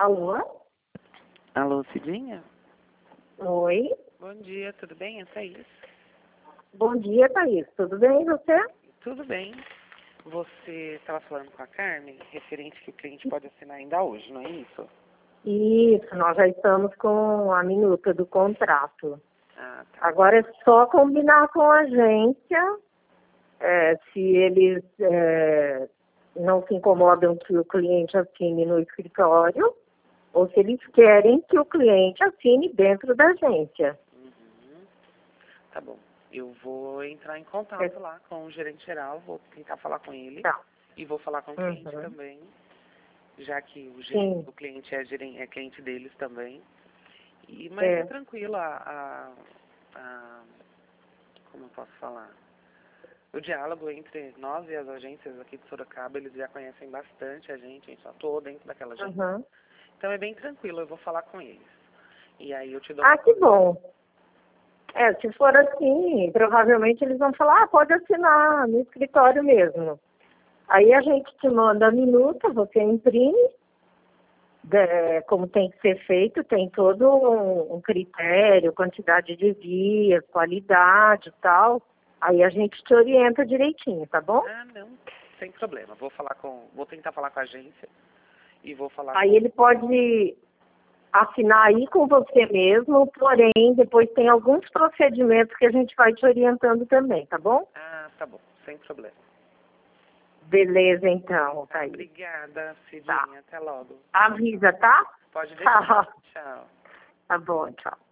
Alô? Alô, Cidinha? Oi. Bom dia, tudo bem? É Thaís. Bom dia, Thaís. Tudo bem, você? Tudo bem. Você estava falando com a Carmen, referente que o cliente pode assinar ainda hoje, não é isso? Isso, nós já estamos com a minuta do contrato. Ah, tá. Agora é só combinar com a agência, se eles não se incomodam que o cliente assine no escritório, ou se eles querem que o cliente assine dentro da agência. Uhum. Tá bom. Eu vou entrar em contato lá com o gerente geral, vou tentar falar com ele. Tá. E vou falar com o cliente Uhum. também, já que Sim. o cliente é cliente deles também. Mas é tranquilo, como eu posso falar? O diálogo entre nós e as agências aqui de Sorocaba, eles já conhecem bastante a gente só estou dentro daquela agência. Uhum. Então é bem tranquilo, eu vou falar com eles. E aí eu te dou Ah, que bom. Se for assim, provavelmente eles vão falar, pode assinar no escritório mesmo. Aí a gente te manda a minuta, você imprime, como tem que ser feito, tem todo um critério, quantidade de dias, qualidade e tal. Aí a gente te orienta direitinho, tá bom? Ah, não, sem problema. Vou tentar falar com a agência e vou falar Aí ele pode assinar aí com você mesmo, porém depois tem alguns procedimentos que a gente vai te orientando também, tá bom? Ah, tá bom, sem problema. Beleza, então, Thaís. Obrigada, Cidinha. Tá. Até logo. Avisa, tá? Pode deixar. Tá. Tchau. Tá bom, tchau.